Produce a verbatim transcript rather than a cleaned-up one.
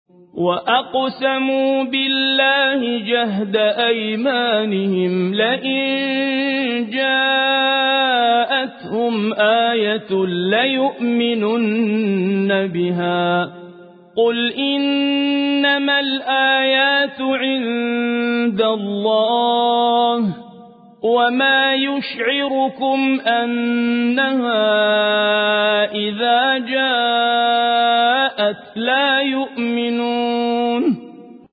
وأقسموا بالله جهد أيمانهم لئن جاءتهم آية ليؤمنن بها قل إنما الآيات عند الله وما يشعركم أنها إذا جاءت